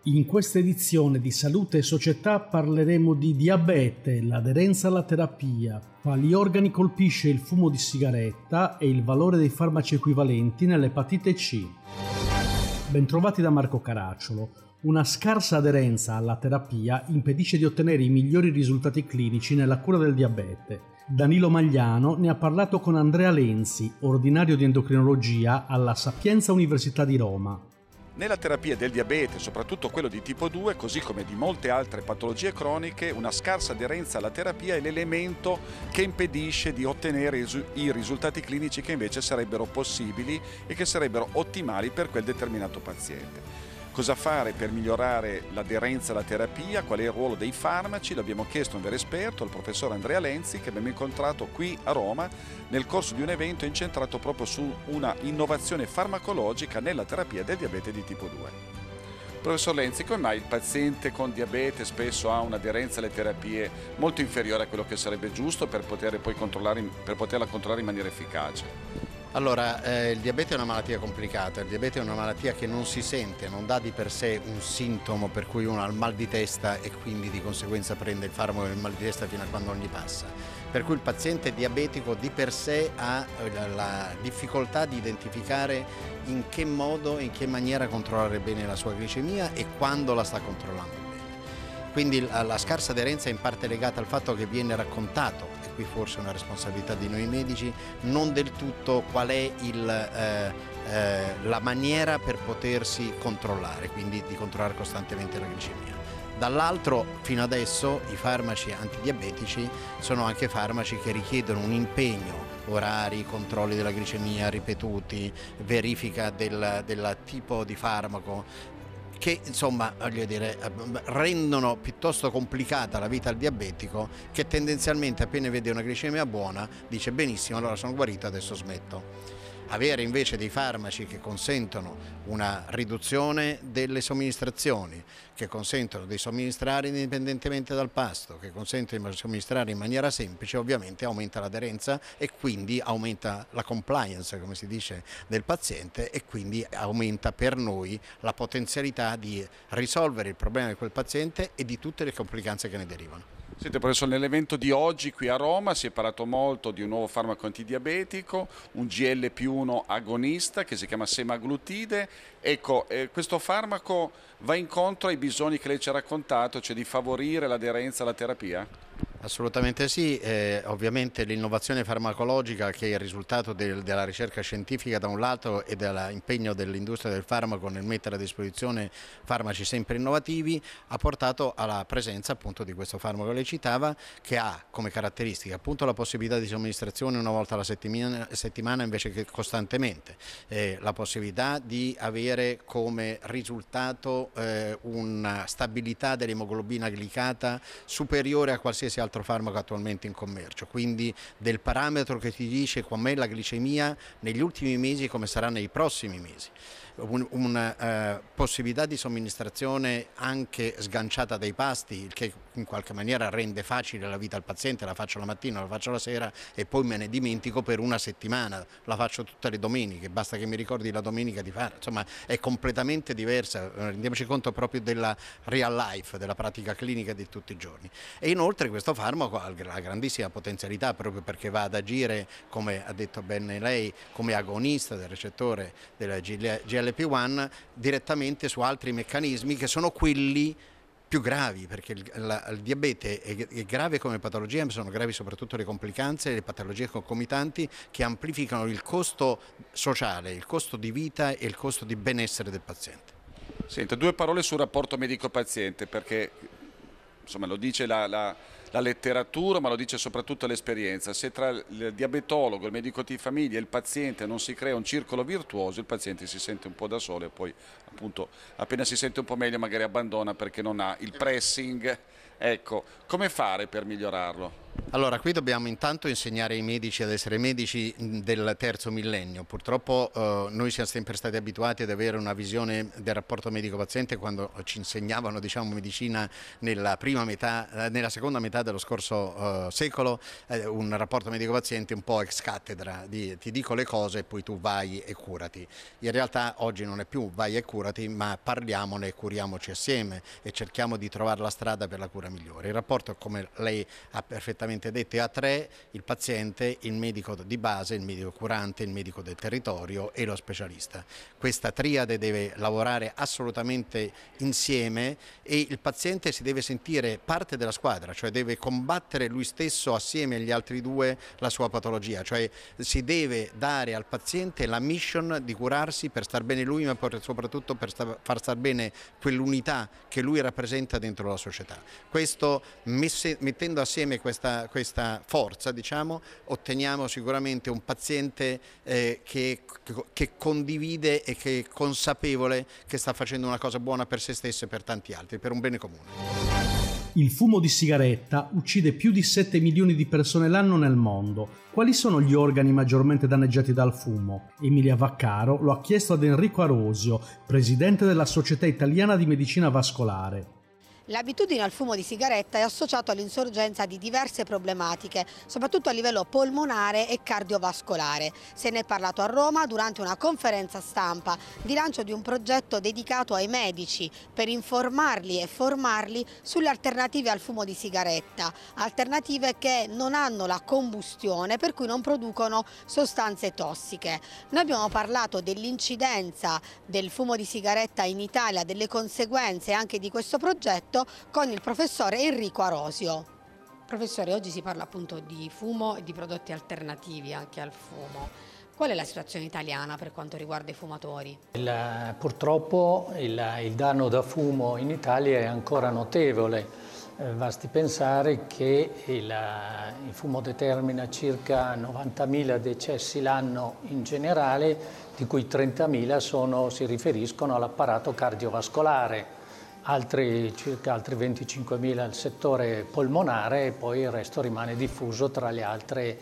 In questa edizione di Salute e Società parleremo di diabete, l'aderenza alla terapia, quali organi colpisce il fumo di sigaretta e il valore dei farmaci equivalenti nell'epatite C. Bentrovati da Marco Caracciolo. Una scarsa aderenza alla terapia impedisce di ottenere i migliori risultati clinici nella cura del diabete. Danilo Magliano ne ha parlato con Andrea Lenzi, ordinario di endocrinologia alla Sapienza Università di Roma. Nella terapia del diabete, soprattutto quello di tipo 2, così come di molte altre patologie croniche, una scarsa aderenza alla terapia è l'elemento che impedisce di ottenere i risultati clinici che invece sarebbero possibili e che sarebbero ottimali per quel determinato paziente. Cosa fare per migliorare l'aderenza alla terapia? Qual è il ruolo dei farmaci? L'abbiamo chiesto a un vero esperto, il professor Andrea Lenzi, che abbiamo incontrato qui a Roma nel corso di un evento incentrato proprio su una innovazione farmacologica nella terapia del diabete di tipo 2. Professor Lenzi, come mai il paziente con diabete spesso ha un'aderenza alle terapie molto inferiore a quello che sarebbe giusto per poterla controllare in maniera efficace? Allora, il diabete è una malattia complicata, il diabete è una malattia che non si sente, non dà di per sé un sintomo per cui uno ha il mal di testa e quindi di conseguenza prende il farmaco del mal di testa fino a quando non gli passa. Per cui il paziente diabetico di per sé ha la difficoltà di identificare in che modo e in che maniera controllare bene la sua glicemia e quando la sta controllando bene. Quindi la scarsa aderenza è in parte legata al fatto che viene raccontato, e qui forse è una responsabilità di noi medici, non del tutto qual è la maniera per potersi controllare, quindi di controllare costantemente la glicemia. Dall'altro, fino adesso, i farmaci antidiabetici sono anche farmaci che richiedono un impegno, orari, controlli della glicemia ripetuti, verifica del tipo di farmaco, che insomma, voglio dire, rendono piuttosto complicata la vita al diabetico, che tendenzialmente appena vede una glicemia buona dice benissimo, allora sono guarito, adesso smetto. Avere invece dei farmaci che consentono una riduzione delle somministrazioni, che consentono di somministrare indipendentemente dal pasto, che consentono di somministrare in maniera semplice, ovviamente aumenta l'aderenza e quindi aumenta la compliance, come si dice, del paziente, e quindi aumenta per noi la potenzialità di risolvere il problema di quel paziente e di tutte le complicanze che ne derivano. Senti, professor, nell'evento di oggi qui a Roma si è parlato molto di un nuovo farmaco antidiabetico, un GLP-1 agonista che si chiama semaglutide. Ecco, questo farmaco va incontro ai bisogni che lei ci ha raccontato, cioè di favorire l'aderenza alla terapia? Assolutamente sì, ovviamente l'innovazione farmacologica, che è il risultato della ricerca scientifica da un lato e dell'impegno dell'industria del farmaco nel mettere a disposizione farmaci sempre innovativi, ha portato alla presenza appunto di questo farmaco che lei citava, che ha come caratteristica appunto la possibilità di somministrazione una volta alla settimana invece che costantemente, la possibilità di avere come risultato una stabilità dell'emoglobina glicata superiore a qualsiasi altro farmaco attualmente in commercio, quindi del parametro che ti dice com'è la glicemia negli ultimi mesi e come sarà nei prossimi mesi. Una possibilità di somministrazione anche sganciata dai pasti, il che in qualche maniera rende facile la vita al paziente. La faccio la mattina, la faccio la sera e poi me ne dimentico per una settimana, la faccio tutte le domeniche, basta che mi ricordi la domenica di fare, insomma è completamente diversa, rendiamoci conto proprio della real life, della pratica clinica di tutti i giorni. E inoltre questo farmaco ha la grandissima potenzialità proprio perché va ad agire, come ha detto bene lei, come agonista del recettore della GLP-1 direttamente su altri meccanismi che sono quelli più gravi, perché il diabete è grave come patologia, ma sono gravi soprattutto le complicanze e le patologie concomitanti che amplificano il costo sociale, il costo di vita e il costo di benessere del paziente. Senta, due parole sul rapporto medico-paziente, perché insomma lo dice la letteratura, ma lo dice soprattutto l'esperienza. Se tra il diabetologo, il medico di famiglia e il paziente non si crea un circolo virtuoso, il paziente si sente un po' da solo e poi appunto appena si sente un po' meglio magari abbandona perché non ha il pressing. Ecco, come fare per migliorarlo? Allora, qui dobbiamo intanto insegnare ai medici ad essere medici del terzo millennio. Purtroppo noi siamo sempre stati abituati ad avere una visione del rapporto medico-paziente quando ci insegnavano, diciamo, medicina nella seconda metà dello scorso secolo, un rapporto medico-paziente un po' ex cattedra, ti dico le cose e poi tu vai e curati. In realtà oggi non è più vai e curati, ma parliamone e curiamoci assieme e cerchiamo di trovare la strada per la cura migliore. Il rapporto, come lei ha perfettamente detto, è a tre: il paziente, il medico di base, il medico curante, il medico del territorio e lo specialista. Questa triade deve lavorare assolutamente insieme e il paziente si deve sentire parte della squadra, cioè deve combattere lui stesso assieme agli altri due la sua patologia, cioè si deve dare al paziente la mission di curarsi per star bene lui, ma soprattutto per far star bene quell'unità che lui rappresenta dentro la società. Questo, mettendo assieme questa forza, diciamo, otteniamo sicuramente un paziente che condivide e che è consapevole che sta facendo una cosa buona per se stesso e per tanti altri, per un bene comune. Il fumo di sigaretta uccide più di 7 milioni di persone l'anno nel mondo. Quali sono gli organi maggiormente danneggiati dal fumo? Emilia Vaccaro lo ha chiesto ad Enrico Arosio, presidente della Società Italiana di Medicina Vascolare. L'abitudine al fumo di sigaretta è associato all'insorgenza di diverse problematiche, soprattutto a livello polmonare e cardiovascolare. Se ne è parlato a Roma durante una conferenza stampa di lancio di un progetto dedicato ai medici per informarli e formarli sulle alternative al fumo di sigaretta, alternative che non hanno la combustione, per cui non producono sostanze tossiche. Noi abbiamo parlato dell'incidenza del fumo di sigaretta in Italia, delle conseguenze anche di questo progetto, con il professore Enrico Arosio. Professore, oggi si parla appunto di fumo e di prodotti alternativi anche al fumo. Qual è la situazione italiana per quanto riguarda i fumatori? Purtroppo il danno da fumo in Italia è ancora notevole. Basti pensare che il fumo determina circa 90.000 decessi l'anno in generale, di cui 30.000 si riferiscono all'apparato cardiovascolare. Circa altri 25.000 al settore polmonare e poi il resto rimane diffuso tra gli altri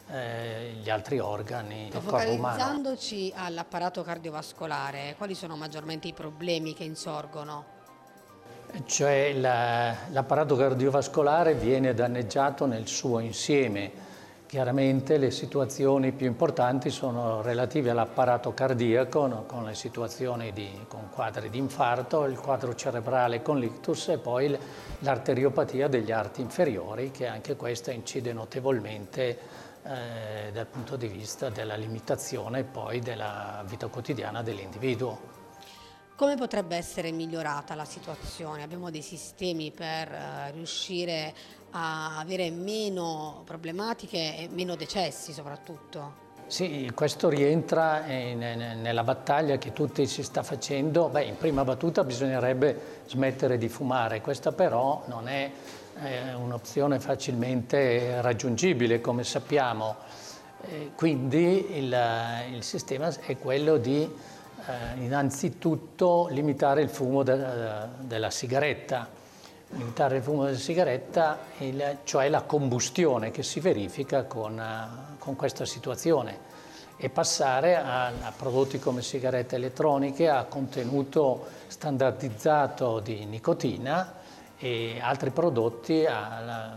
organi del corpo umano. Focalizzandoci all'apparato cardiovascolare, quali sono maggiormente i problemi che insorgono? Cioè l'apparato cardiovascolare viene danneggiato nel suo insieme. Chiaramente le situazioni più importanti sono relative all'apparato cardiaco, con le situazioni con quadri di infarto, il quadro cerebrale con l'ictus e poi l'arteriopatia degli arti inferiori, che anche questa incide notevolmente dal punto di vista della limitazione poi della vita quotidiana dell'individuo. Come potrebbe essere migliorata la situazione? Abbiamo dei sistemi per riuscire a avere meno problematiche e meno decessi soprattutto? Sì, questo rientra nella battaglia che tutti si sta facendo. In prima battuta bisognerebbe smettere di fumare, questa però non è un'opzione facilmente raggiungibile, come sappiamo. Quindi il sistema è quello di innanzitutto limitare il fumo della sigaretta. Limitare il fumo della sigaretta, cioè la combustione che si verifica con questa situazione, e passare a prodotti come sigarette elettroniche a contenuto standardizzato di nicotina e altri prodotti a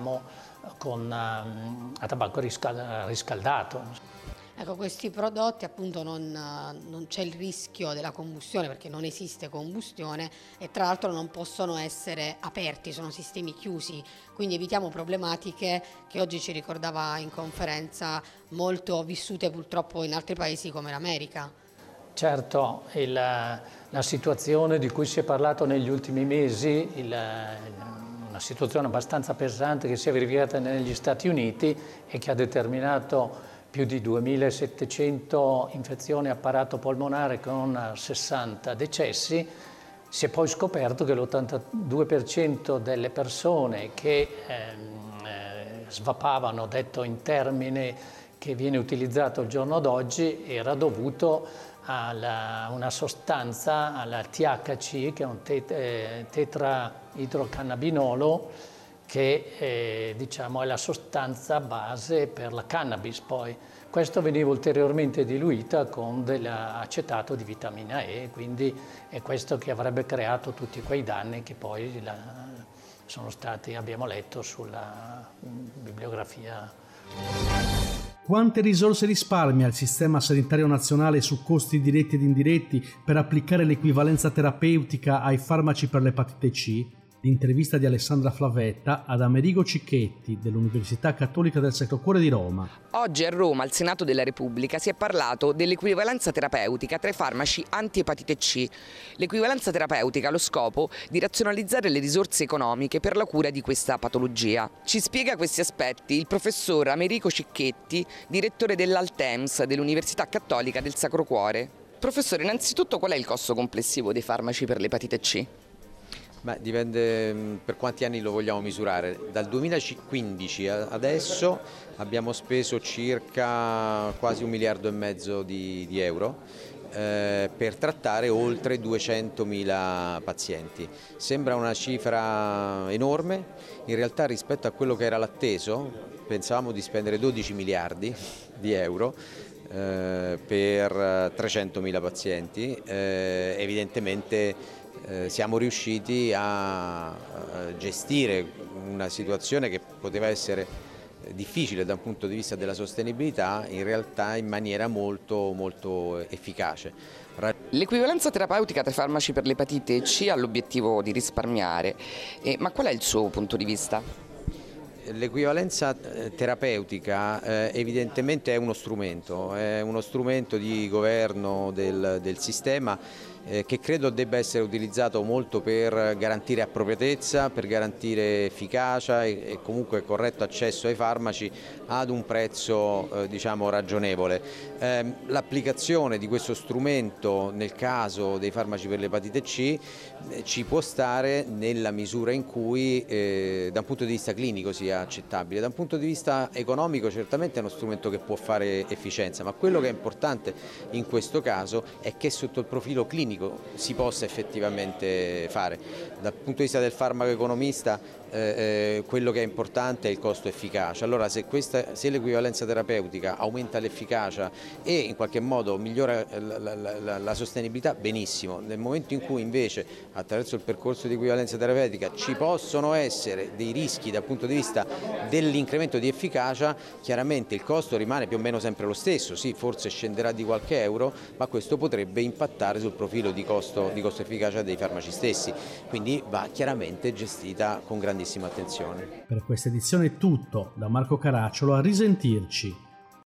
tabacco riscaldato. Ecco, questi prodotti appunto non c'è il rischio della combustione, perché non esiste combustione, e tra l'altro non possono essere aperti, sono sistemi chiusi, quindi evitiamo problematiche che oggi ci ricordava in conferenza molto vissute purtroppo in altri paesi come l'America. Certo, la situazione di cui si è parlato negli ultimi mesi, una situazione abbastanza pesante che si è verificata negli Stati Uniti e che ha determinato più di 2.700 infezioni apparato polmonare con 60 decessi, si è poi scoperto che l'82% delle persone che svapavano, detto in termine che viene utilizzato al giorno d'oggi, era dovuto a una sostanza, alla THC, che è un tetraidrocannabinolo, che diciamo è la sostanza base per la cannabis poi. Questo veniva ulteriormente diluita con dell'acetato di vitamina E, quindi è questo che avrebbe creato tutti quei danni che poi sono stati, abbiamo letto sulla bibliografia. Quante risorse risparmia il sistema sanitario nazionale su costi diretti ed indiretti per applicare l'equivalenza terapeutica ai farmaci per l'epatite C? L'intervista di Alessandra Flavetta ad Amerigo Cicchetti dell'Università Cattolica del Sacro Cuore di Roma. Oggi a Roma, al Senato della Repubblica, si è parlato dell'equivalenza terapeutica tra i farmaci anti-epatite C. L'equivalenza terapeutica ha lo scopo di razionalizzare le risorse economiche per la cura di questa patologia. Ci spiega questi aspetti il professor Amerigo Cicchetti, direttore dell'Altems dell'Università Cattolica del Sacro Cuore. Professore, innanzitutto qual è il costo complessivo dei farmaci per l'epatite C? Beh, dipende per quanti anni lo vogliamo misurare. Dal 2015 adesso abbiamo speso circa quasi 1,5 miliardi di euro per trattare oltre 200.000 pazienti. Sembra una cifra enorme, in realtà rispetto a quello che era l'atteso pensavamo di spendere 12 miliardi di euro per 300.000 pazienti. Evidentemente siamo riusciti a gestire una situazione che poteva essere difficile dal punto di vista della sostenibilità, in realtà in maniera molto efficace. L'equivalenza terapeutica tra i farmaci per l'epatite C ha l'obiettivo di risparmiare, ma qual è il suo punto di vista? L'equivalenza terapeutica evidentemente è uno strumento di governo del sistema che credo debba essere utilizzato molto per garantire appropriatezza, per garantire efficacia e comunque corretto accesso ai farmaci ad un prezzo diciamo ragionevole. L'applicazione di questo strumento nel caso dei farmaci per l'epatite C ci può stare nella misura in cui da un punto di vista clinico sia accettabile. Da un punto di vista economico certamente è uno strumento che può fare efficienza, ma quello che è importante in questo caso è che sotto il profilo clinico si possa effettivamente fare. Dal punto di vista del farmaco economista quello che è importante è il costo efficacia. Allora se l'equivalenza terapeutica aumenta l'efficacia e in qualche modo migliora la sostenibilità, benissimo. Nel momento in cui invece attraverso il percorso di equivalenza terapeutica ci possono essere dei rischi dal punto di vista dell'incremento di efficacia, chiaramente il costo rimane più o meno sempre lo stesso, sì, forse scenderà di qualche euro, ma questo potrebbe impattare sul profilo di costo efficacia dei farmaci stessi, quindi va chiaramente gestita con grandissima attenzione. Per questa edizione è tutto, da Marco Caracciolo, a risentirci.